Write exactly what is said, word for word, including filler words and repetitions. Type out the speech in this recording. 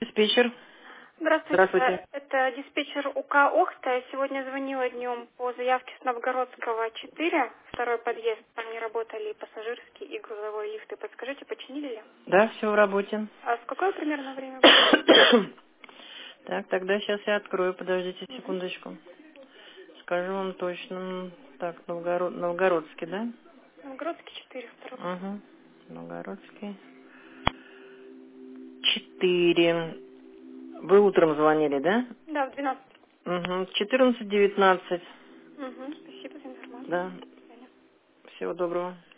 Диспетчер. Здравствуйте, Здравствуйте. это диспетчер УК Охта. Я сегодня звонила днем по заявке с Новгородского четыре, второй подъезд. Там не работали и пассажирские, и грузовой лифты. Подскажите, починили ли? Да, все в работе. А в какое примерно время будет? Так, тогда сейчас я открою, подождите Угу. секундочку. Скажу вам точно. Так, Новгород... Новгородский, да? Новгородский четыре, второй. Угу. Новгородский. Четыре. Вы утром звонили, да? Да, в двенадцать. Угу. Четырнадцать девятнадцать. Угу. Спасибо за информацию. Да. До свидания. Всего доброго.